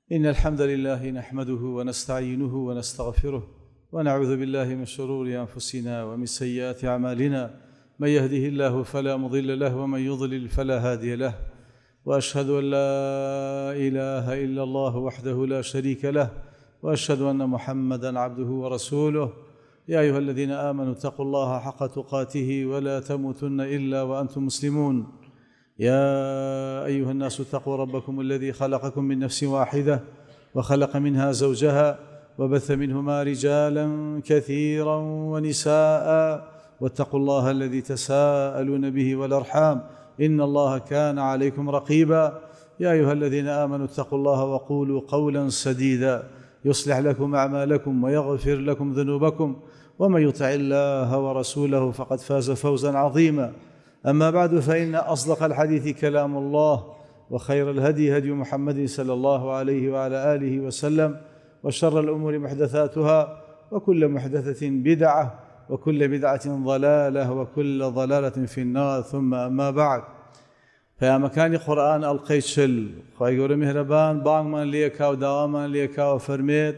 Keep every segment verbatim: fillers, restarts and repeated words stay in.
إن الحمد لله نحمده ونستعينه ونستغفره ونعوذ بالله من شرور أنفسنا ومن سيئات أعمالنا من يهده الله فلا مضل له ومن يضلل فلا هادي له وأشهد أن لا إله إلا الله وحده لا شريك له وأشهد أن محمدًا عبده ورسوله يا أيها الذين آمنوا اتقوا الله حق تقاته ولا تموتن إلا وأنتم مسلمون يا أيها الناس اتقوا ربكم الذي خلقكم من نفس واحدة وخلق منها زوجها وبث منهما رجالا كثيرا ونساء واتقوا الله الذي تساءلون به والأرحام إن الله كان عليكم رقيبا يا أيها الذين آمنوا اتقوا الله وقولوا قولا سديدا يصلح لكم أعمالكم ويغفر لكم ذنوبكم ومن يطع الله ورسوله فقد فاز فوزا عظيما أما بعد فإن أصدق الحديث كلام الله وخير الهدي هدي محمد صلى الله عليه وعلى آله وسلم وشر الأمور محدثاتها وكل محدثة بدعة وكل بدعة ضلالة وكل ضلالة في النار ثم أما بعد فيا مكان قرآن ألقيت شل خير مهربان بانگ من ليكا ودواما ليكا وفرميت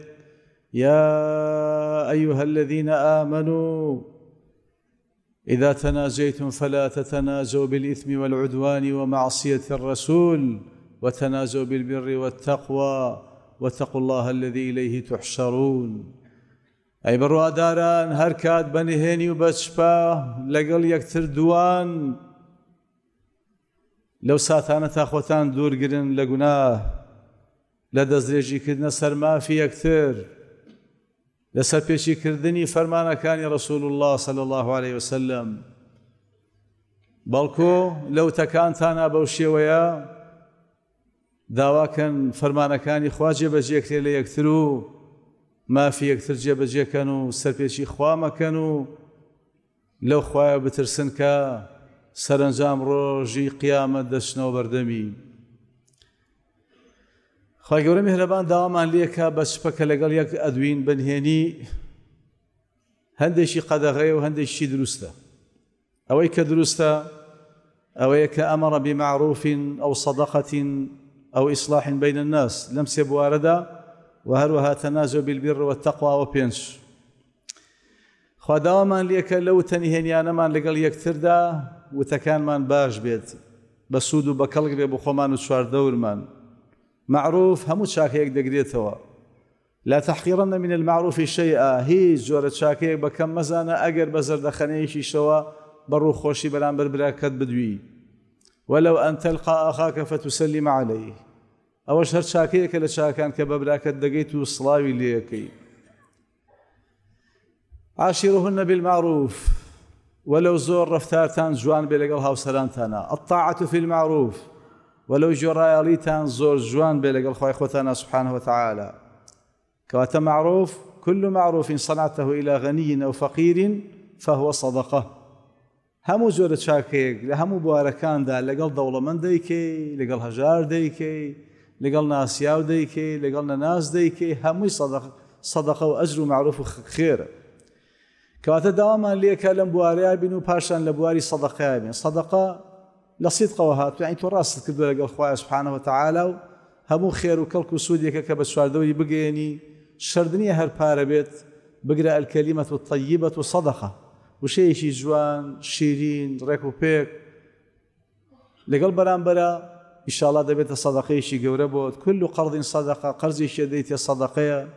يا أيها الذين آمنوا إذا تناجيتم فلا تتناجوا بالإثم والعدوان ومعصية الرسول وتناجوا بالبر والتقوى واتقوا الله الذي إليه تحشرون أي برواداران هركات بنهيني وبشبا لقل يكتر دوان لو ساتانة أخوتان دور قرن لقناه لدزريجي كدنا سرما في يكتر لسر پیشی کردنی فرمانەکانی رسول الله صلى الله عليه وسلم بەڵکو لەوتەکانتانە بەو شێوەیە داواکەن فەرمانەکانی خوا جێبەجێکرێ لە یەکتر و مافی یەکتر جێبەجێکەن و سەرپێشی خوا مەکەن و لەو خوایە بترسن کە سەرنجام ڕۆژی قیامەت دەچنەوە بەردەمی خی گەورە میهرەبان داوامان لێکە بە سوپەکە لەگەڵ یەک ئەدوین بنهێنی هەندێکی قەدەغەیە و هەندێکی دروستە ئەوەی کە دروستە ئەوەیە کە ئەمەڕە بمعروف ئەو صەدەقەت ئەو ئیصلاح بین الناس لەم سێ بوارەدا و هەروەها تەناجوا بالبر والتقوى و پێنج خوا داوامان لێکە لەو تەنهێنیانەمان لەگەڵ یەکتردا وتەکانمان باش بێت بە سوود و بە کەڵک بێ بۆ خۆمان و چواردەورمان معروف همو چاکەیەک دەگرێتەوە لا تحقیرن من المعروف شيئا هیچ جۆرە چاکەیەک بەکەم مەزانە ئەگەر بە زەردەخەنەیەکیشەوە بەڕووخۆشی بەرامبەر براکەت بدوی ولو أن تلقى أخاك فتسلم عليه ئەوەش هەر چاکەیەکە لە چاکان کە بە براکەت دەگەیت و سڵاوی لێەکەی عاشروهن بالمعروف ولو زۆر ڕەفتارتان جوان بێ لەگەڵ هاوسەرانتانە الطاعة في المعروف ولو جرائاليتان زور جوان بلغ الخوي خوتنا سبحانه وتعالى كوات معروف كل معروف صنعته إلى غني أو فقير فهو صدقة همو جورة شاكيك همو بواركان دا لقل دولة من ديكي لقل هجار ديكي لقل ناسياو ديكي لقلنا ناس ديكي همو صدقة صدقة وأجر معروف خير كوات دواما ليك لم بواريا بنو باشان لبواري صدقة بين صدقة لصدق وهات يعني تراست كذا لقى الخواه سبحانه وتعالى همو خير وكلك وسوديك كبسوار دوري بقيني شردني هر باربت بقرأ الكلمة الطيبة صدقة وشيء شي جوان شيرين ريكو بيك لقى برامبرا إن شاء الله دبيت صدقة شي قوربوت كل قرض صدقة قرضي شديت صدقة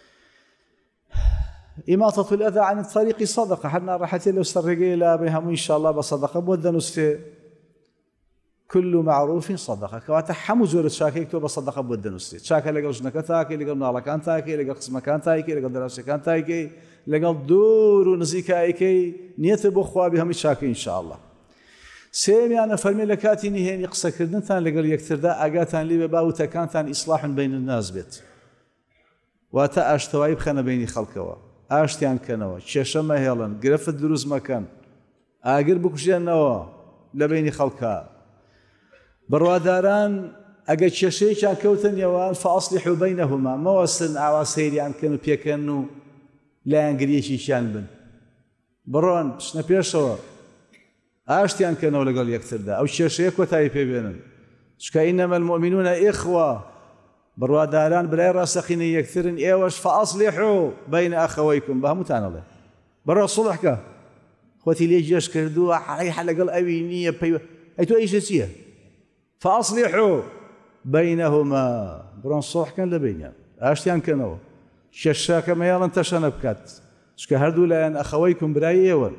إماطة الأذى عن الطريق صدقة حنا راحتي لو سرقي لا بهم إن شاء الله بصدقة بودنا نستي كل معروف صدقة كواتا حمو زورة شاكي كتوبة صدقة بودن وستي شاكا لقل جنكا تاكي لقل نالكان تاكي لقل قسمة كان تاكي لقل دراسة كان تاكي لقل دور ونزيكا ايكي نيت بخوا بهم شاكي إن شاء الله سيمي أنا فرمي لكاتي نهيني قصة كردنتان لقل يكتر دا أقاتان لي بباوتا كانتان إصلاح بين الناس بيت واتا أشتواي بخنا بيني خلقوا أشتيان كانوا شاشما هيلان قرفت دروز مكان أقر بكشيان نوا لبيني خلقها برواداران ئەگە کێشەیەکیان کەوتن نێوان فەئەصلحوا بەینەهما مەوەسن ئاوا سەیریان کەن و پێکەن و لایەنگریەکیشیان بن بڕۆن بچنە پێشەوە ئاشتیان کەنەوە لەگەڵ یەکتردا ئەو کێشەیە کۆتایی پێبێنن چکە ئینەمە المؤمنون ئیخوە بڕواداران برای ڕاستەقینەی یەکترن ئێوەش فەئەصلحوا بەینە ئەخەوەیکم بە هەمووتان ئەڵێ بەڕێوە سوڵحکە خۆتی لێ جێش کردووە حەڵەی لەگەڵ ئەوی نییە پەیوە ئەی تۆ ئیشە چییە فەئەصلحوا بەینەهما بڕۆن سوڵحکەن لە بینیان ئاشتیان کەنەوە شەشاکە مەیاڵن تەشەنە بکات چکە هەردوو لایەن ئەخەوەیکم برای ئێوە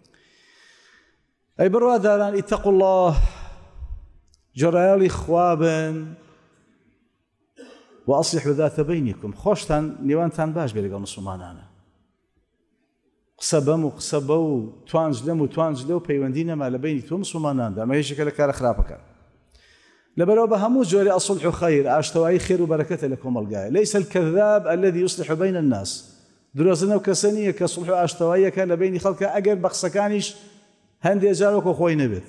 ئەی بڕواداران ئیتەقوا الله جۆرایەڵی خوا بن وأصلحوا ذات بينكم خۆشتان نێوانتان باش بێ لەگەڵ مسلمانانە قسە بەم و قسە بە و توانج لەم و توانج لەو پەیوەندی نەما لە بینی تۆ مسلماناندا ئەمە یەکێکە لە کارە خراپەکان لەبەرەوە بە هەموو جۆرە ئەصلح و خەیر ئاشتەوایی خێر و بەرەکەتە لە کۆمەڵگایە ليس الكذاب الذي يصلح بين الناس درۆزنە و کەسە نییە کە سڵح و ئاشتەواییەکە لە بینی خەڵکە ئەگەر بە قسەکانیش هەندێک جار وەکو خۆی نەبێت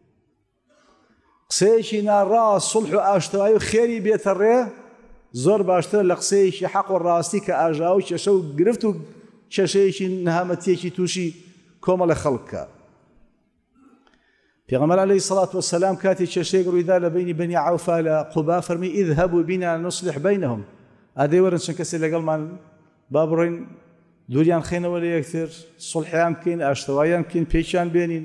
قسەیەکی ناڕاست سڵح و ئاشتەوایی و خێری بێتە ڕێ زۆر باشتر لە قسەیەکی حەق و ڕاستی کە ئاژا و کێشە و گرفت و کێشەیەکی نەهامەتیەکی تووشی کۆمەڵە خەڵکە پێغەمبەر عەلەیهی سەڵات وەسەلام کاتی کێشەیەک ڕوویدا لە بینی بەنی عەوفا لە قوبا فەرمی اذهبوا بنا نصلح بینهم ئادەی وەرن چەند کەسێک لەگەڵمان با بڕۆین دووریان خێنەوە لە یەکتر سڵحیان بکەین ئاشتەواییان بکەین پێچیان بێنین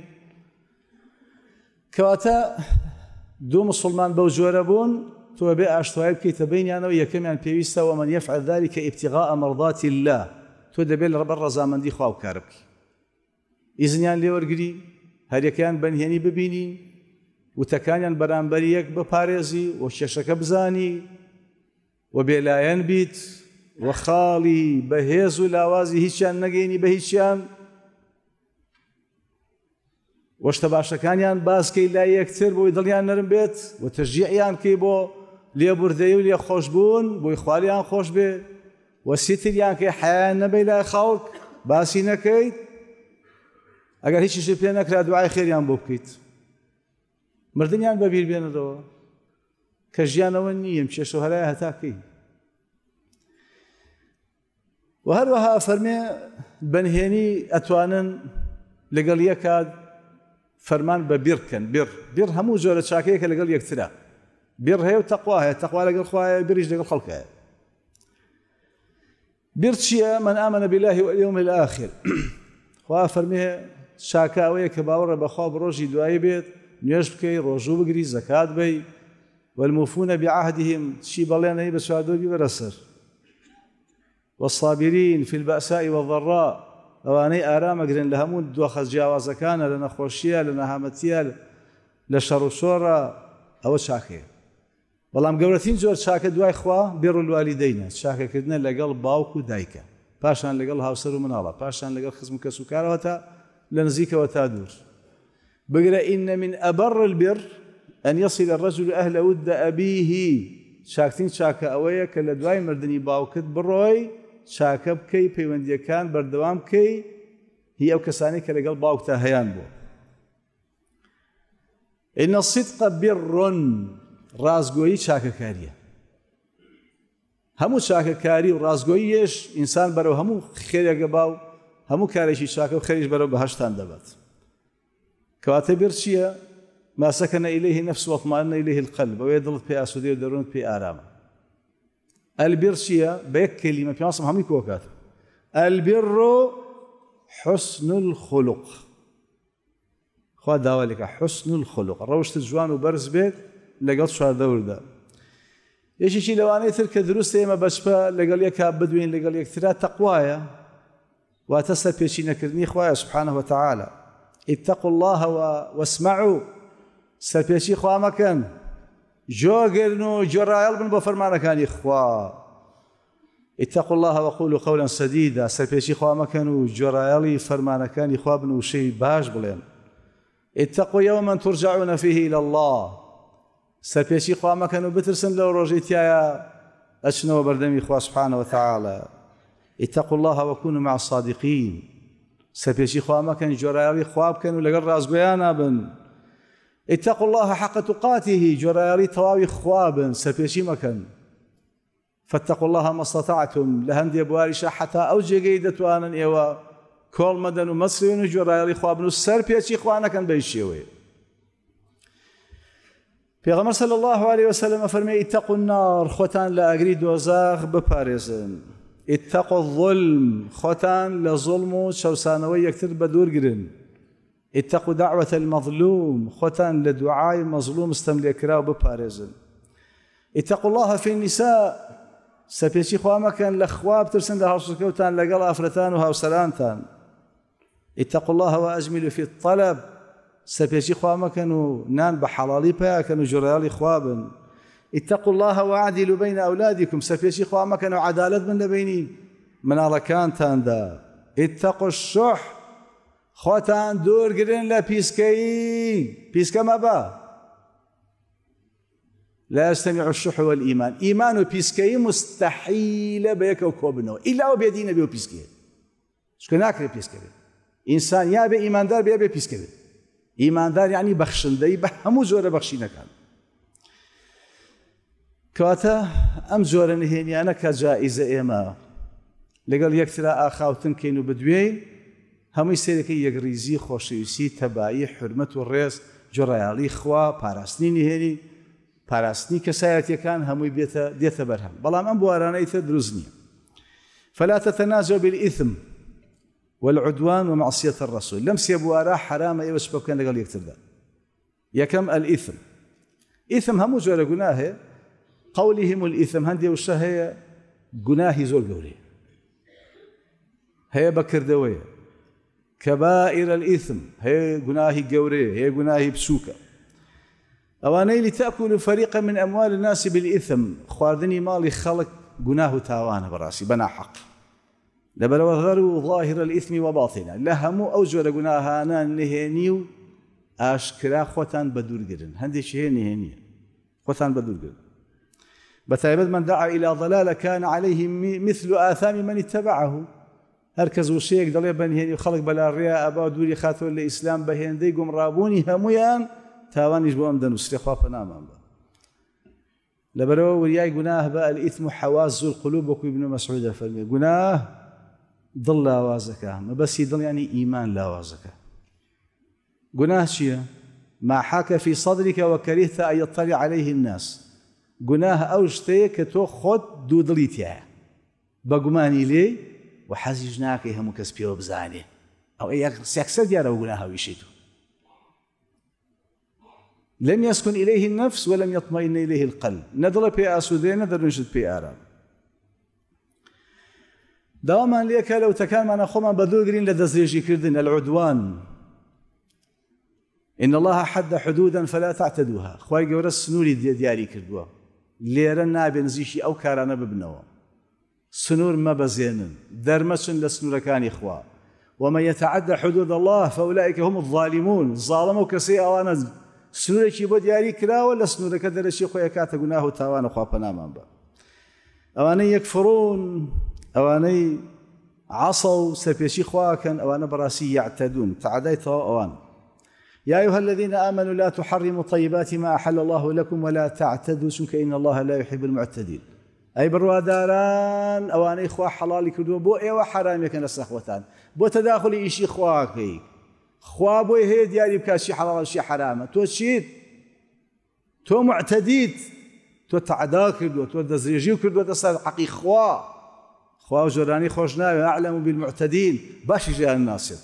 کەواتە دوو مسلمان بەو جۆرە بوون تۆ بێ ئاشتەوایی بکەیتە بینیانەوە یەکەمیان پێویستە ومن يفعل ذلك ابتغاء مرضات الله تۆ دەبێت لەبەر ڕەزامەندی خوا و کارە بکەی ئیزنیان لێوەرگری هەریەکەیان بەنهێنی ببینی وتەکانیان بەرامبەر یەک بپارێزی و کێشەکە بزانی و بێلایەن بیت و خاڵی بەهێز و لاوازی هیچیان نەگەینی بە هیچیان وەشتە باشەکانیان باسکەی لای یەکتر بۆی دڵیان نەرم بێت و تەشجیعیان کەی بۆ لێبوردەیی و لێ خۆشبوون بۆی خوالیان خۆش بێ و سیتریان کەی حەیان نەبەی لای خەڵک باسی نەکەیت ئەگەر هیچیشی پێ نەکرا دوعای خێریان بۆ بکەیت مردنیان بەبیر بێنەرەوە کە ژیانەوە نییە کێشە و هەلای هەتاکەی و هەروەها فەرمێ بەنهێنی ئەتوانن لەگەڵ یەکات فەرمان بە بیر بکەن بیر بیر هەموو جۆرە چاکەیەکە لەگەڵ یەکترە بیر هەیە و تەقوا هەیە تەقوا لەگەڵ خوایە بیریش لەگەڵ خەڵکایە بیر چییە من آمن بالله واليوم الآخر خوا فەرمێ چاکە ئەوەیە کە باوەڕە بەخوا بڕۆژی دوایی بێت نوێژ بکەی ڕۆژوو بگری زەکات بەی والموفون بعهدهم چی بەڵێنەی بە چواردۆبی بەرەسەر والصابرين في البأساء والضراء ئەوانەی ئارامەگرن لە هەموو دۆخە جیاوازەکانە لە نەخۆشیە لە نەهامەتیە لە شەڕ و شۆڕە ئەوە چاکەیە بەڵام گەورەترین جۆر چاکە دوای خوا بێڕ الوالدەینە چاکەکردنە لەگەڵ باوک و دایکە پاشان لەگەڵ هاوسەر و مناڵە پاشان لەگەڵ خزم کەس و کارەوە تا لە نزیکەوە تا دوور بگرە ئینە من ئەبەڕ البر ئەن یەصل الرەجل ئەهل ود ئەبیه چاکترین چاکە ئەوەیە کە لە دوای مردنی باوکت بڕۆی چاکە بکەی پەیوەندیەکان بەردەوام بکەی هی ئەو کەسانی کە لەگەڵ باوکتا هەیان بوو ئین الصدق بر ڕازگۆیی چاکەکاریە هەموو چاکەکاری و ڕازگۆییش ئینسان بەرەو هەموو خێرێکە باو هەموو کارێکی چاکە و خێریش بەرەو بەهەشتان دەبات کەواتە بیر چییە ما سكن إليه نفس واطمأن إليه القلب ويدل في أسودي ودرون في آرام البر شيء بيك كلمة في عصم همي كوكات البر حسن الخلق خوا داولك حسن الخلق روشت الجوان وبرز بيت لقد شو دور ده يجي شيء لو أنا ترك دروس ما بشبه لقال يك بدوين لقال يك ثلاث تقوايا وتسلب يشينا كرني خوايا سبحانه وتعالى اتقوا الله واسمعوا سلبيشي خوا مكان جوغرنو جرايل بن بفرمانه كان اخوا اتقوا الله وقولوا قولا سديدا سلبيشي خوا مكان جرايلي فرمانه كان اخوا بن شي باش بلين اتقوا يوما ترجعون فيه الى الله سلبيشي خوا مكان بترسن لو رجيتيا اشنو بردمي اخوا سبحانه وتعالى اتقوا الله وكونوا مع الصادقين سلبيشي خوا مكان جرايلي خواب كانوا لقر رازقيانا بن اتقوا الله حق تقاته جرايري تواوي خوابا سبيشي مكان فاتقوا الله ما استطعتم لهندي بوارشة حتى أوجي قيدة وانا ايوا كل مدن ومصرين جرايري خوابا السربيشي خوانا كان بيشيوي پێغەمبەر صلی الله عليه وسلم فەرمێ اتقوا النار خۆتان لە ئاگری دۆزاخ بپارێزن اتقوا الظلم خۆتان لە ظڵم و چەوسانەوەی یەکتر بەدوورگرن اتقوا دعوة المظلوم خۆتان لە دوعای مەظلوم ستەملێکراو بپارێزن اتقوا الله في النساء سەرپێچی خوا مەکەن لە خوا بترسن لە هاوسەرکەوتان لەگەڵ ئافرەتان و هاوسەرانتان اتقوا الله وأجملوا في الطلب سەرپێچی خوا مەکەن و نان بە حەڵاڵی پێیاکەن و ژۆڕیاڵی خوا بن اتقوا الله وعدلوا بين أولادكم سەرپێچی خوا مەکەن و عەدالەت بن لە بینی مناڵەکانتاندا اتقوا الشح خۆتان دوورگرن لە پیسکەیی پیسکە مەبە لا يجتمع الشح والإيمان إيمان وبيسكي مستحيل بيك وكوبنو إلا وبيدين بيو بيسكي شكو ناكري بيسكي إنسان يا بي إيمان دار بيا بي بيسكي إيمان دار يعني بخشن دي بهمو زورة بخشينا كان كواتا أم زورة نهيني أنا كجائزة إيما لقال يكترا آخاوتن كينو بدوين همو يسيركي يقريزي خوشيوسي تبايي حرمة والرئيس جريالي خوا باراستني نهيني پاراستنی کەسایەتیەکان هەمووی دێتە بەرهەم بەڵام ئەم بوارانەی تر دروست نییە فلا تتنازعوا بالإثم والعدوان ومعصية الرسول لەم سێ بوارە حرامە ئێوە سبە بکەن لەگەڵ یەکتردا یەکەم الئیثم ئیثم هەموو جۆرە گوناه هەیە قولهم الئیثم هەندێ وشە هەیە گوناهی زۆر گەورەیە هەیە بەکردەوەیە کەبائر الئیثم هەیە گوناهی گەورەیە هەیە گوناهی بچووکە ئەوانەی لتأكلوا فريقا من أموال الناس بالإثم خواردنی ماڵی خەڵک گوناه و تاوانە بەڕاستی بەناحەق لەبەرەوە ذروا ظاهر الإثم وباطنه لە هەموو ئەو جۆرە گوناهانە نهێنی و ئاشکرا خۆتان بەدوورگرن هەندێکی هەیە نهێنیە خۆتان بەدوورگرن بەتایبەت من دعا إلى ضلالة كان عليه مثل آثام من اتبعه هەر کەس وشەیەک دەڵێ بەنهێنی و خەڵک بەلاڕێیە ئەبا دووری خاتەوە لە ئیسلام بە هێندەی گومڕابوونی هەمویان تاوانیش بۆ ئەم دەنووسێ خوا پەنامان بە لەبەرەوە وریای گوناه بە الئیثم حواز القلوب وەکو ابن مسعود فەرمێ گوناه دڵ لاوازەکە مەبەستی دڵ یعنی ئیمان لاوازەکە گوناه چییە؟ ما حاك في صدرك وكرهت أن يطلع عليه الناس گوناه ئەو شتەیە کە تۆ خۆت دوو دڵی تایە بەگومانی لێ و حەزیش ناکەی هەموو کەس پێوە بزانێ ئەو سێکسەر دیارە ئەو گوناهەویشی تو لم يسكن إليه النفس ولم يطمئن إليه القلب ندل بي أسودين ندر نجد بي آرام دواما ليك لو تكان معنا خوما بدوغرين لدزريجي كردن العدوان إن الله حد حدودا فلا تعتدوها خواهي قورا السنوري دياري كردوا ليرا نابن زيشي أو كارانا ببنوا سنور ما بزينن درمسن لسنور كان إخوة ومن يتعدى حدود الله فأولئك هم الظالمون ظالموا كسي أوانا سنورێکی بۆ دیاری کراوە لە سنوورەکە دەرەشی خۆی کاتە گوناه و تاوانە خوا پەنامان بە ئەوانەی یەکفڕون ئەوانەی عەسە و سەرپێچی خواکەن ئەوانە بەڕاستی یعتەدون تعدای تەواو ئەوان يا أيها الذين آمنوا لا تحرموا طيبات ما أحل الله لكم ولا تعتدوا چونکە إن الله لا يحب المعتدين ئەی بڕواداران ئەوانەی خوا حەڵاڵی کردووە بۆ ئێوە حرامێکن لەسەر خۆتان بۆ تەداخلی ئیشی خواکەی خوا بۆی هەیە دیاری بکاشی حەڵاڵ شی حرامە تۆ چیت تۆ معتەدیت تۆ تەعدا کردووە تۆ دەستدرێژی کردووەتە سەر حەقی خوا خوا و جۆرانی خۆش ناوێ ئەعلەم بالمعتەدین باشی ژیان ناسێت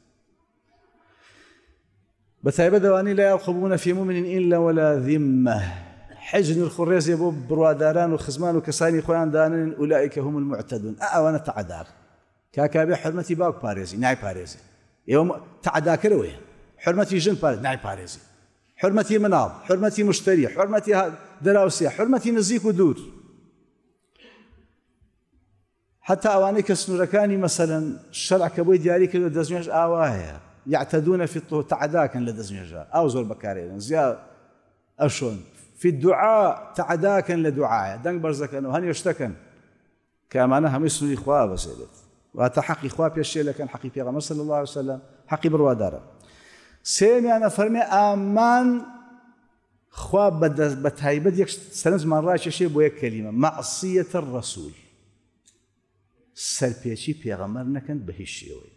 بەتایبەت ئەوانەی لا يرقبون في مؤمن إلا ولا ذمة حجن الخڕێزێ بۆ بڕواداران و خزمان و کەسانی خۆیان دانن ئولئیکە هم المعتەدون ئەوانە تەعدار کاکابێ حرمەتی باوک پارێزی نای پارێزی ئێوە تەعداکەرەوەیە حرمەتی ژن پارێز نای پارێزی حرمەتی مناڵ حرمەتی مشتری حرمەتی دەراوسێ حرمەتی نزیک و دوور حتى ئەوانەی کە سنوورەکانی مەسەلەن شەرع کە بۆی دیاری کردو دەستنوێژ ئاوا هەیە يعتدون في تعداكا لدزنجا أو زور بكارين زياد أشون في الدعاء تعداكا لدعاء دنگ برزكن وهن يشتكن كأمانة هم يسنوا إخوة بسيلت وتحقي إخوة بيشي لكن حقي بيغمر صلى الله عليه وسلم حقي بروادارة سيمي أنا فرمي أمان خواب بتهيبت يك سنز من رأي شيء بويا كلمة معصية الرسول سربيشي بيغمر نكن بهالشيء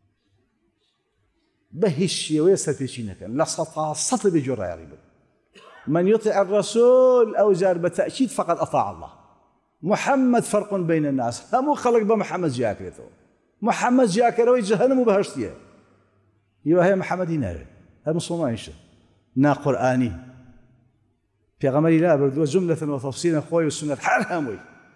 بهش شێوەیە سەرپێچی نەکەن لە سەتا سەت بێ جۆڕایاڵی بن من يطع الرسول أو جار بالتأكيد فقد أطاع الله. محمد فرق بين الناس، هم خلق بمحمد جاكرته، محمد جاكره وجهنم وبهشتيه يبقى هي محمد ينال هذا مسلمان إيش نا قرآني في غمر لا بردوا جملة وتفصيلا خوي والسنة حال هموي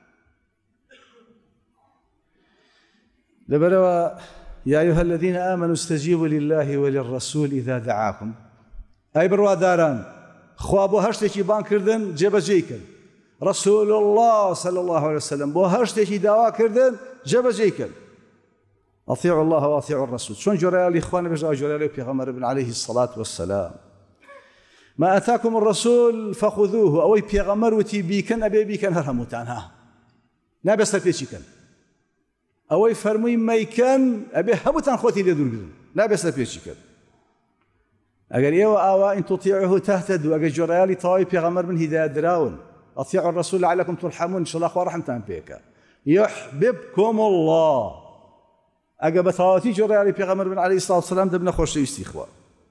لبروا يا أيها الذين آمنوا استجيبوا لله وللرسول إذا دعاكم أي بروا داران خوابو هشتكي بان كردن جيب جيكن رسول الله صلى الله عليه وسلم بو هشتكي دعوا كردن جيب جيكن أطيعوا الله وأطيعوا الرسول شون جرى الإخوان بجاء جرى بيغمر بن عليه الصلاة والسلام ما أتاكم الرسول فخذوه أو بيغمر وتي بيكن أبي بيكن هرموتانها نابس بيشكن أو فرمي ميكن أبي هبوتان خوتي لدرجن نابس بيشكن أجر إيوا أوا إن تطيعه تهتدوا أجر جرى لي طاي بيغمر من هداية دراون أطيعوا الرسول لعلكم ترحمون إن شاء الله أخوة رحمتان بيك يحببكم الله أجا بتواتي جرى على بيغمر بن عليه الصلاة والسلام دبنا خوش استخوة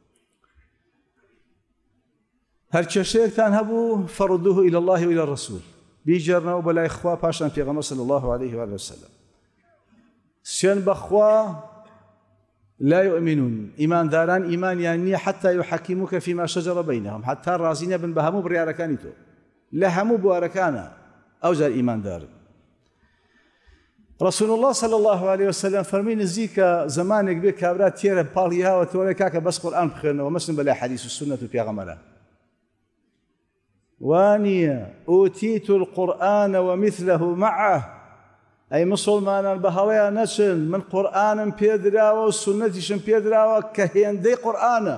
هل كشيء كان هبو فردوه إلى الله وإلى الرسول بيجرنا وبلا إخوة باشان بيغمر صلى الله عليه وآله وسلم سين بخوا لا يؤمنون إيمان داران إيمان يعني حتى يحكموك فيما شجر بينهم حتى الرازين بن بهمو برياركانيتو لهمو بواركانا أوجر إيمان دار رسول الله صلى الله عليه وسلم فرمي نزيك زمانك بك كابرات تيرا باليها وتوريكاك بس قرآن بخيرنا ومسلم بلا حديث السنة في غمرة وانيا أوتيت القرآن ومثله معه أي مسلمان بهويا نشن من قرآن بيدراوة والسنة شن بيدراوة كهيندي قرآن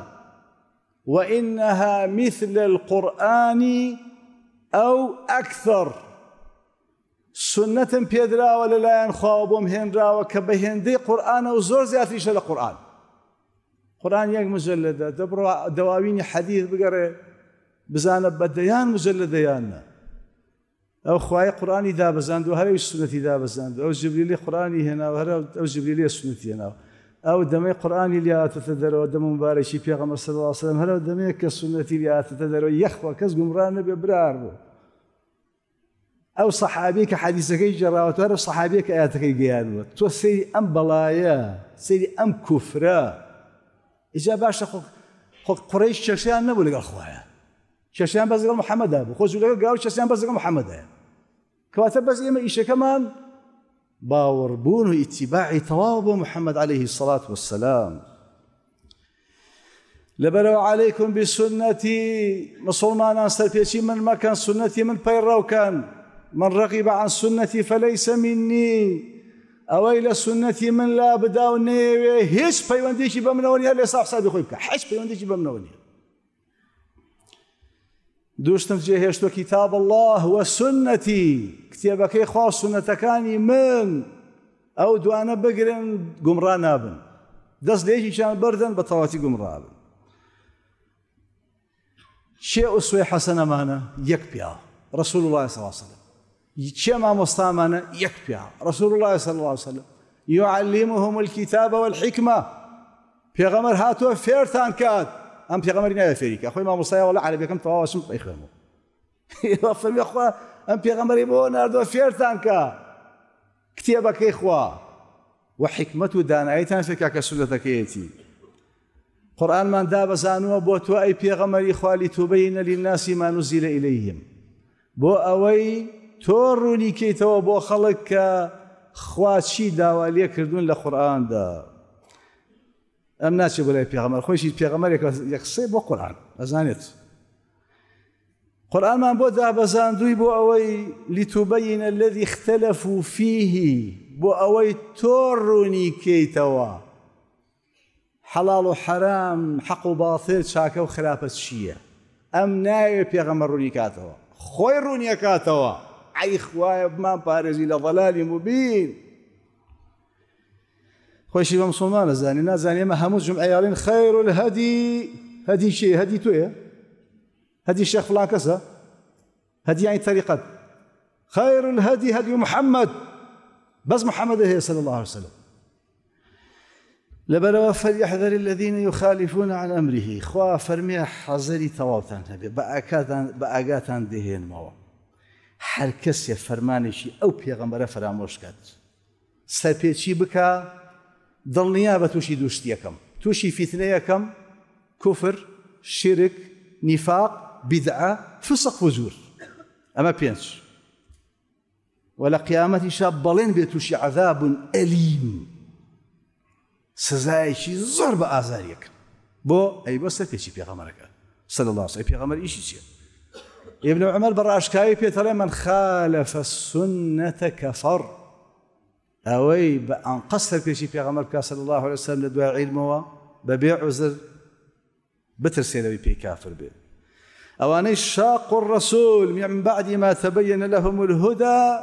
وإنها مثل القرآن أو أكثر سنة بيدرا ولا لا ينخوابهم هنرا وكبهندي قرآن وزور زياتريش القرآن قرآن يك مجلدة دبروا دواوين حديث بقرأ بزانة بديان مجلديان أو خواي قرآن إذا بزاندو هلا السنة إذا بزاندو أو جبريل قرآن هنا وهلا أو جبريل السنة هنا أو دمي قرآن اللي أتتدروا ودم مبارك شيء في صلى الله عليه وسلم هلا دمي كالسنة اللي أتتدروا يخوى كز جمران ببراربو أو صحابيك حديثك يجرى وتعرف صحابيك آياتك يجيانو تو سيري أم بلايا سيري أم كفرا إجا باشا خو خو قريش شاشيان نبو لقى الخوايا شاشيان بس قال محمد أبو خوزو لقى قالوا شاشيان بس قال محمد أبو كواتب بس إما إيشا كمان باور بونه اتباع تواب محمد عليه الصلاة والسلام لبلو عليكم بسنتي مسلمان أنصر بيشي من مكان سنتي من بيرو كان من رغب عن سنتي فليس مني أويل سنتي من لا بداوني هيش بيونديشي بمنوني اللي صاح صاحبي خويك حش بيونديشي بمنوني دوشتم جهشتو كتاب الله وسنتي كتابك يا خاص سنتكاني من أو دوانا بقرن قمران ابن دس ليش كان بردن بطواتي قمران شيء أسوي حسنة معنا يكبيا رسول الله صلى الله عليه وسلم شيء ما مستعمنا يكبيا رسول الله صلى الله عليه وسلم يعلمهم الكتاب والحكمة في غمر هاتوا فيرتان كات أم في غمرنا فيريك أخوي ما مصايا ولا على بكم تواصل إخوانه يوفر يا أخوان أم في غمر يبون أردوا فيرتان كات كتابك إخوة وحكمته دان أيتان فيك كسلتك يأتي قرآن من داب زانوا بوتوا أي بيغمر إخوالي تبين للناس ما نزل إليهم بو أوي توروني كي تو بو خلق خواتشي داوا ليكردون لقرآن دا أم ناشي بولا بيغمر خوشي بيغمر يقصي بو قرآن أزانت قرآن من بو داب زاندوي بو أوي لتبين الذي اختلفوا فيه بو أوي توروني كي توا حلال وحرام حق وباطل شاكا وخلافة الشيء أم نايب بيغمر روني كاتوا خوي روني كاتوا أي خوايا بما بارزي لضلال مبين خوي شيبا مسلمان زاني نازاني ما هموز جمع عيالين خير الهدي هدي شيء هدي تويه هدي الشيخ فلان كسا هدي يعني طريقة خير الهدي هدي محمد بس محمد هي صلى الله عليه وسلم لبروا فليحذر الذين يخالفون عن أمره خوا فرمي حذري تواوتان هبي بأكاتان بأجاتان دهين موا هر کسی فرمانشی أو پیغمبر فراموش کرد سرپیچی بکا دڵنیا بە تووشی دووشتیەکەم تووشی فتنەیەکەم کوفر شرك نفاق بدعة فسق فجور أما بينش ولا قيامة شاب بلين بيتوشي عذاب أليم سزايشي ضرب آزاريك بو أي بس تيجي بيغمرك صلى الله عليه وسلم بيغمر إيش يصير ابن عمر براشكاي بيتر من خالف السنة كفر أوي بأن قصر بيجي بيغمرك صلى الله عليه وسلم لدواء علمه ببيع عذر بترسيله بي كافر به أواني شاقوا الرسول من بعد ما تبين لهم الهدى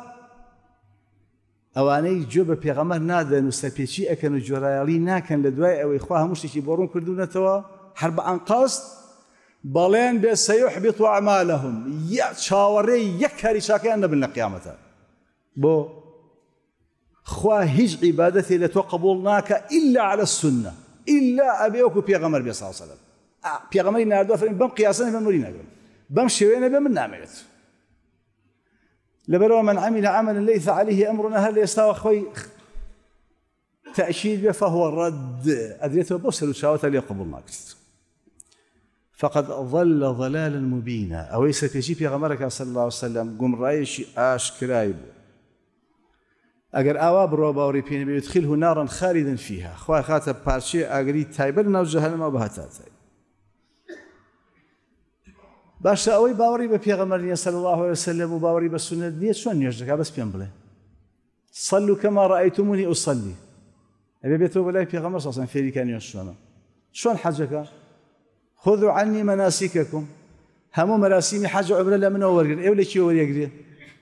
أواني جوب بيغمر نادا نستبيشي أكن جرالي ناكن لدواء أو إخوها مشتكي بورون كردون توا حرب عن قصد بالين بس سيحبط أعمالهم يا شاوري يكهري شاكي أن بلنا قيامتها بو خوا هج عبادتي لتقبلناك إلا على السنة إلا أبيوك بيغمر بي صلى الله عليه وسلم بيغمري ناردو فرين بم قياسنا بم نورينا بم شوينا بم نعملت لبروا من عمل عملا ليس عليه أمرنا هل يستوى خوي تأشيد فهو الرد أدريته بوصل وشاوته ليقبلناك فقد ضل ضلالا مبينا أويس تجيب بيغمرك صلى الله عليه وسلم قم رايش آش كرايب أجر أواب روبا وريبين بيدخله نارا خالدا فيها خوي خاطب بارشي أجري تايبلنا وجهنم وبهتاتي باش أوي باوري ببيغمرني صلى الله عليه وسلم وباوري بالسنة دي شلون يجدك بس بينبله صلوا كما رأيتموني أصلي أبي بيتوب الله بيغمر صلى الله عليه وسلم في كان يشلون شلون حجك خذوا عني مناسككم همو مراسيمي حج عمره لا من أول إيه ولا شيء ولا يقدر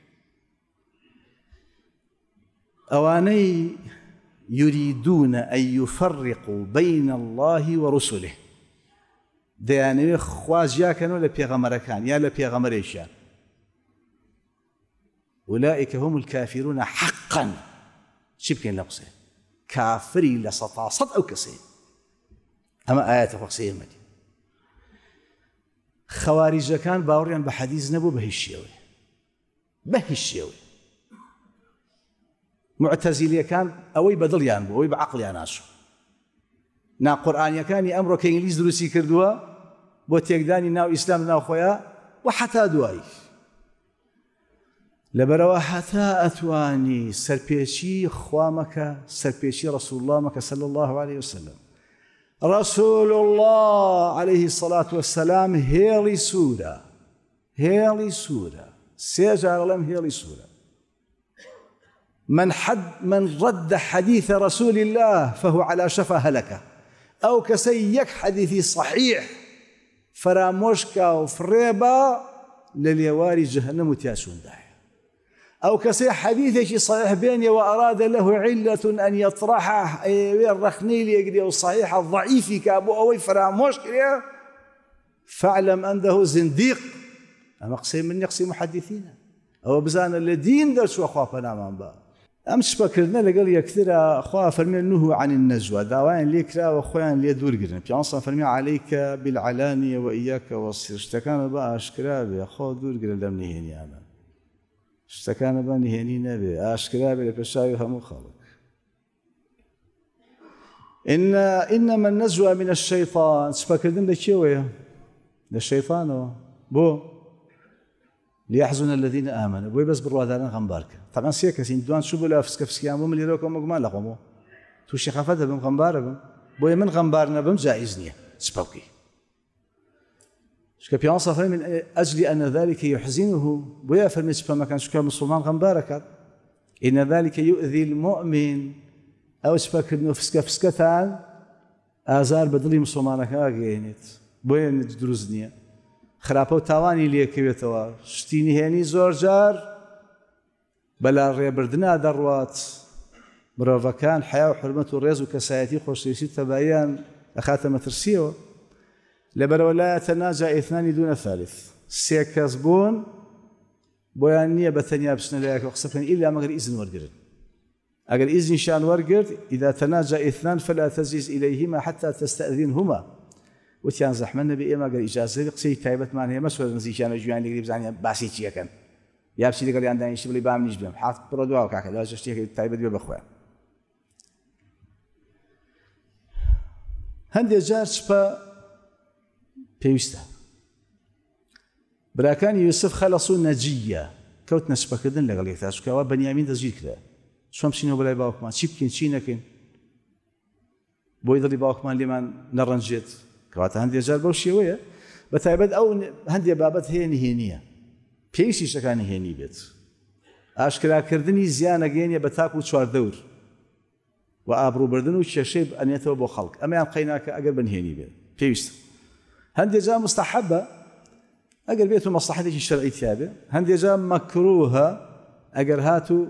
أواني يريدون أن يفرقوا بين الله ورسله ديانوي خوازيا كانوا لبيغمركان يا لبيغمريشان أولئك هم الكافرون حقا شبكين لقصين كافري لسطاصد أو كسين أما آيات فقصية مدي خوارج كان باوريان بحديث نبو بهالشيوي بهالشيوي معتزلي كان أوي بدل يانبو أوي بعقل ياناسو نا قرآن كان أمره كإنجليز دروسي كردوا بوتيقداني ناو إسلام ناو خويا وحتى دواي لبروا حتى أتواني سربيشي خوامك سربيشي رسول الله مك صلى الله عليه وسلم رسول الله عليه الصلاة والسلام هيلي سورة هيلي سورة سيجعل لهم هيلي سورة من حد من رد حديث رسول الله فهو على شفا هلكه أو كسيك حديثي صحيح فراموشكا وفريبا لليواري جهنم وتياسون داعي أو كسي حديثي صحيح بيني وأراد له علة أن يطرحه الرخني لي يقري الصحيح الضعيف كابو أوي فراموشكا فاعلم أنه زنديق أما قسي من يقسي محدثين أو بزان الذين درسوا أخوافنا من بقى أمس فكرنا لقال يكثر أخوة فرمي نهوا عن النجوى دعوان ليكرا وأخوان لي دور قرن بيعنصا فرمي عليك بالعلانية وإياك والسر اشتكان بقى أشكرا بي أخوة دور قرن لم نهيني أنا اشتكان بقى نهيني نبي أشكرا بي لبشاوي هم خالق إن إنما النجوى من الشيطان سفكرنا لكيوية للشيطان بو ليحزن الذين آمنوا بوي بس بالروادان غنبارك طبعا سيكسين دوان شو بلا فسك فسكيان بو ملي روكم مقمان لقمو تو شي خفته بم غنباربم بوي من غنبارنا بم جائزني سبوكي شكا بيان صفر من أجل أن ذلك يحزنه بوي فرمي سبا كان شكا مسلمان غنبارك إن ذلك يؤذي المؤمن أو سبا كنو فسك فسكتان آزار بدلي مسلمانك آقينيت بوي ندروزني خراپە و تاوانی لێکەوێتەوە شتینی هێنی زۆر جار بەلا ڕێبردنا دەڕوات مرۆڤەکان حیا و حرمەت و ڕێز و کەسایەتی خۆشەویستی تەباییان ئەخاتە مەترسیەوە لەبەرەوە لا يتناجى اثنان دون ثالث سێ کەس بوون بۆیان نییە بە تەنیا بچنە لایەکەوە قسە بکەن ئیلا مەگەر ئیزن وەرگرن ئەگەر ئیزنیشان وەرگرت ئیدا تەناجا ئیثنان فلا تەزیز ئیلەیهما حتا تەستەئذینهما وتیان زەحمەت نەبێ ئێمە ئەگەر ئیجازە قسەی تایبەتمان هەیە مەسوە نزیکیانە ژیان لەگەری بزانیان باسی چیەکەن یا بچی لەگەڵیان دانیشتی بڵێ با منیش بێم حافت بڕۆ دواوە کاکە لەواشە شتێکی تایبەت بێ بەخۆیان هەندێک جار چپە پێویستە براکانی یوسف خەلەس و نەجیە کەوتنە چپەکردن لەگەڵ یەکتا چکەوە بەنیامین دەستگیر کرا چۆن بچینەوە بەلای باوکمان چی بکەین چی نەکەین بۆی دڵی باوکمان لێمان نەڕەنجێت کەواتە هەندێک جار بەو شێوەیە بە تایبەت ئەو هەندێک بابەت هەیە نهێنیە پێویستی شتەکان نهێنی بێت ئاشکراکردنی زیان ئەگەێنێ بە تاک و چواردەور و ئابڕووبردن و کێشەی ئەنێتەوە بۆ خەڵک ئەمەیان قەیناکە ئەگەر بنهێنی بێت پێویستە هەندێک جار مستەحەبە ئەگەر بێت و مەسلحەتێکی شەرعی تیا بێ هەندێک جار مەکروهە ئەگەر هات و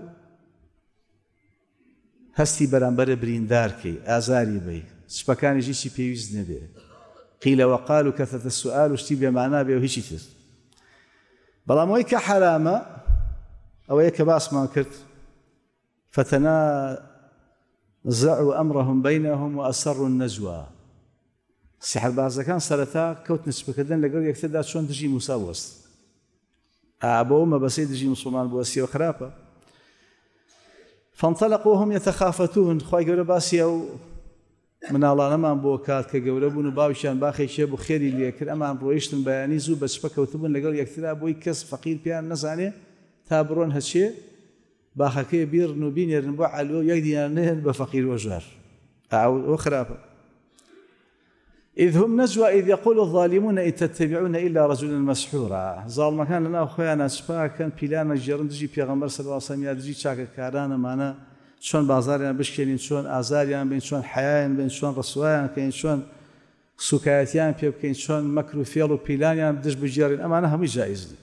هەستی بەرامبەرە بریندارکەی ئازاری بی سپەکانیشی چی پێویست نەبێ قیل وقال و کەثرة السؤال و شتی بێمانا بێ و هیچی تر بەڵام ئەوەی کە حرامە ئەوەیە کە باسمان کرد فتنازعوا أمرهم بينهم وأسروا النجوى سحربازەکان سەرەتا کەوتنە چپەکردن لەگەڵ یەکتردا چۆن دژی موسا بوەست ئابەوە مەبەسەی دژی مسلمان بوەستیەوە خراپە فانطلقوا وهم يتخافتون خوای گەورە باسی ئەو مناڵانەمان بۆ کات کە گەورە بوون و باوشیان باخێکیە بۆ خێری لێکرد ئەمان ڕۆیشتن بەیانی زوو بە چپە کەوتبوون لەگەڵ یەکترا بۆی کەس فەقیر پیان نەزانێ تا بڕۆن هەچێ باخەکەی بیڕن و بینێرن بۆ عەلوە یەک دیار نێن بە فەقیر وەژار ئەوە خراپە إذ هم نجوى إذ يقول الظالمون إن تتبعون إلا رجلا مسحورا ظالم كان لنا أخويانا سبا كان بيلانا جيران دجي بيغمبر صلى الله عليه وسلم دجي شاكا كارانا معنا شلون بازاريان بشكلين شلون آزاريان بين شلون حيايان بين شلون رسوايان كاين شلون سكايتيان بيب كاين شلون مكرو فيلو بيلانيان بدج بجيرين أمانة هم جائز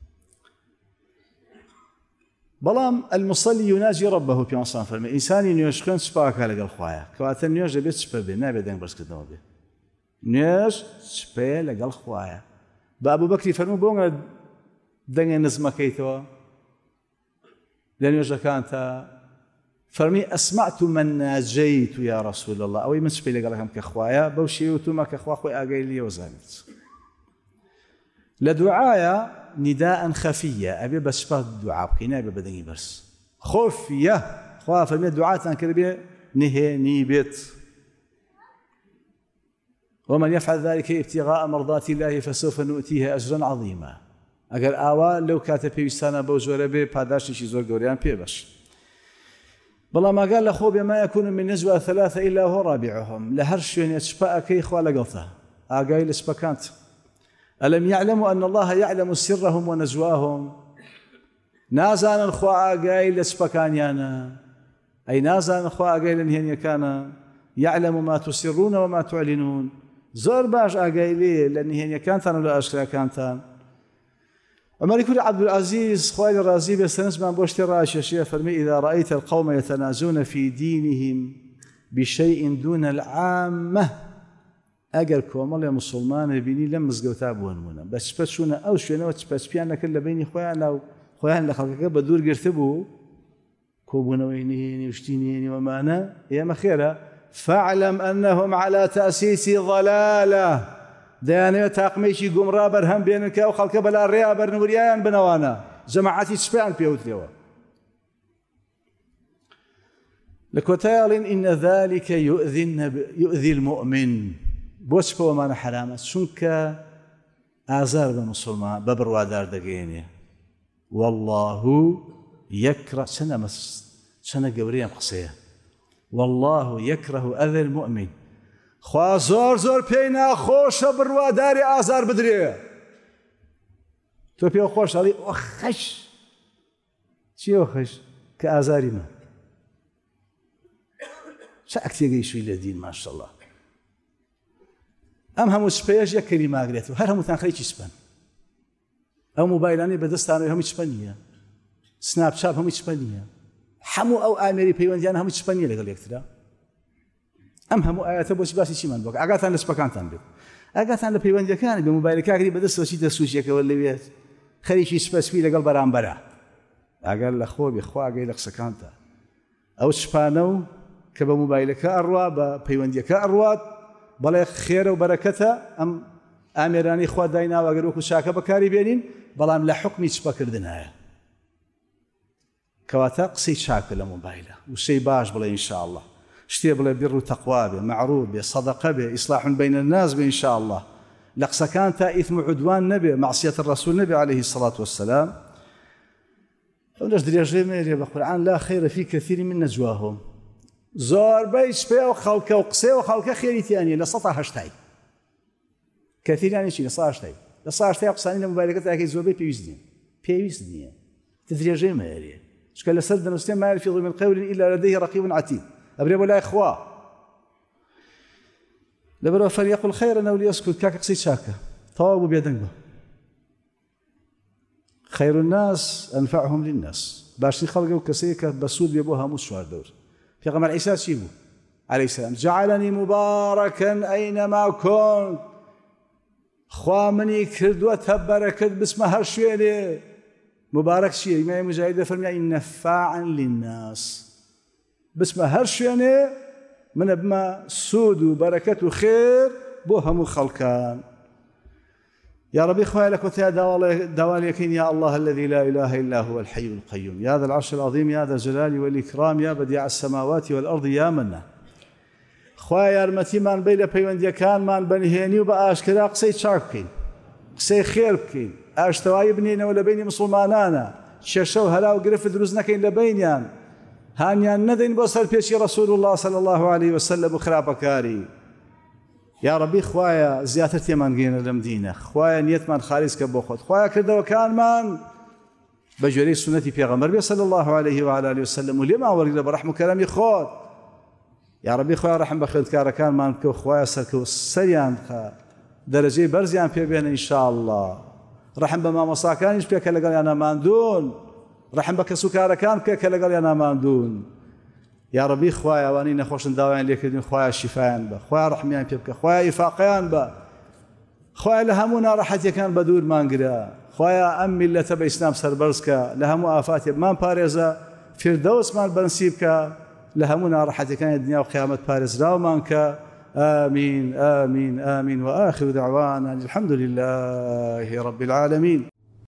بلام المصلي يناجي ربه في مصان فرمي إنسان ينشخن سباكا لقى الخوايا كواتا نيوجه بيت سبا بي نابي دنگ برس كدنو بي نوێژ سپێ لەگەڵ خوایە بە ئەبوبەکری فەرموو بۆ دەنگە نزمەکەیتەوە لە نوێژەکانتە فەرمی ئەسمعت من ناجەیت یا رەسوول الله ئەوەی من سپێ لەگەڵەکەم کە خوایە بەو شێوە وتومە کە خوا خۆی ئاگای لێوە زانێت لە دوعایە نداء خەفیە ئەبێ بە سپات دوعا بکەی نابێ بە دەنگی بەرز خۆفیە خوا فەرمێ دوعاتان کرد بێ نهێنی بێت ومن يفعل ذلك ابتغاء مرضات الله فسوف نؤتيه أجرا عظيما أجر آوا لو كاتب بيستانا بوزورة بي پاداشي شي زور گوريان بيبش بلا ما قال لخو بما يكون من نجوى ثلاثة إلا هو رابعهم لهرش يتشبأ كي خوا لقلته آقاي لسبكانت ألم يعلموا أن الله يعلم سرهم ونجواهم نازان الخوا آقاي لسبكان يانا أي نازان الخوا آقاي لنهين يكانا يعلم ما تسرون وما تعلنون زۆر باش ئاگای لێ لە نهێنیەکانتان و لە ئاشکراکانتان عمەری کوڕی عەبدولعەزیز خوای لە ڕازی بێ سەرنجمان بۆ شتێ ڕائکێشیە فەرمی إذا رأيت القوم يتنازون في دينهم بشيء دون العامة ئەگەر کۆمەڵێ مسلمانە بینی لەم مزگەوتا بووە نمونە بە چپە چوونە ئەو شوێنەوە چپەچپیان نەکرد لە بینی خۆیان و خۆیان لە خەڵکەکە بە دوور گرتبوو کۆبوونەوەی نهێنی و شتی نهێنی وەمانە ئێمە خێرە فاعلم أنهم على تأسيس ضلالة ديانة تاقميشي قمرا برهم بينك أو خلق بلا ريا برنوريان بنوانا جماعاتي تشبعن بيوت لوا لكوتال إن ذلك يؤذي, يؤذي المؤمن بوش بو مانا حرامة شنك آزار بمسلمان ببروادار دقيني والله يكره سنة مس سنة قوريا قصية والله يكره أذى المؤمن خوا زور زور بينا خوش برواداري آزار بدري تو بيو خوش علي وخش شي وخش كآزاري ما شاكتي قيشوي لدين ما شاء الله أم همو سبيج يا كلمة قريتو هر همو تنخلي سبان أو موبايلاني بدستانو همو سبانية سناب شات همو سبانية همو أو آمري بيونديان همو سبانية لقل يكترا أم همو آيات بوش باسي شيمان بوك أقاتان لسباكانتان بيت أقاتان لبيونديا كان بموبايلك كاكري بدستو شي تسوشيك ولا بيت خلي شي سباسبي لقل برام برا أقال لأخوه بإخوة أقال لك سكانتا ئەو شپانە و کە بە مۆبایلەکە ئەڕوا بە پەیوەندیەکە ئەڕوات بەڵێ خێرە و بەرەکەتە ئەم ئامێرانی خوا دایناوە ئەگەر وەکو چاکە بەکاری بێنین بەڵام لە حوکمی چپەکردنایە کەواتە قسەی چاکە لە مۆبایلە وشەی باش بڵێ ئینشاءالله شتێ بڵێ بیر و تەقوا بێ معروف بێ سەدەقە بێ ئیصلاح بین الناس بێ ئینشاءالله لە قسەکان تا ئیثم و عودوان نەبێ معصیەت الرسول نەبێ عليه الصلاة والسلام ئەو لەش درێژەی مێرێ بە قورئان لا خەیرە فی کەثیر من نەجواهم زۆربەی سپێ و خەڵکە و قسێ و خەڵکە خێری تیانە لە سەد تا هەشتای کەثیریانی چی لە سەد هەشتای لە سەد هەشتای قسانی لە مۆبایلەکەت ئاکەی زۆربەی پێویست نییە پێویست نییە درێژەی مێرێ چکە لەسەر دەنووسێ ما يلفظ من قول إلا لديه رقيب عتيد ئەبرێ بۆ لای خوا لەبەرەوە فەلیەقل خەیرەن ئەو لیەسکوت کاکە قسەی چاکە تەواو بوو بێدەنگ بە خەیر الناس ئەنفعهم للناس باشترین خەڵکە و کەسەیە کە بەسوود بێ بۆ هەموو چواردەور پێغەمبەر عیسا چی بوو عليه السلام جعلني مباركا أينما كنت خوا منی کردووەتە بەرەکەت بچمە هەر شوێنێ مبارك چییە ئیمامی مجاهید دەفەرمێ نەفاعا للناس بچمە هەر شوێنێ منە بمە سوود و بەرەکەت و خێر بۆ هەموو خەڵکان يا ربي خويا لك وتيا دواليكين يا الله الذي لا إله إلا هو الحي القيوم يا ذا العرش العظيم يا ذا الجلال والإكرام يا بديع السماوات والأرض يا منا خويا رمتي من بين بيونديا كان من بنهيني وبأشكرا قصي شاركين قصي خير بكين أشتواي بنينا ولا بيني مسلمانانا ششو هلا وقرف دروزنكين لبينيان هانيان ندين بوصل بيشي رسول الله صلى الله عليه وسلم وخرابكاري يا ربي خوايا زياتر من جينا لمدينة خوايا نيت من خالص كبوخد خوايا كذا وكان من بجري سنتي في غمر صلى الله عليه وعلى آله وسلم ولما ورد برحمة كلامي خود يا ربي خوايا رحم بخير كاركان من كو خوايا سركو سريان درجة برزيان في بين إن شاء الله رحم بما مصاكان إيش بيك لقال أنا ماندون رحم بك سكاركان بيك لقال أنا ماندون يا ربي خوايا واني نخوش نداوين ليك خوايا شفايان با خوايا رحميان بيبك خوايا إفاقيان با خوايا لهمونا راحت يكان بدور مانقرا خوايا أم ملة بإسلام سربرزكا لهمو آفات مان باريزا فردوس مان بنسيبكا لهمونا راحت يكان الدنيا وقيامة باريز راو مانكا آمين آمين آمين وآخر دعوانا الحمد لله رب العالمين.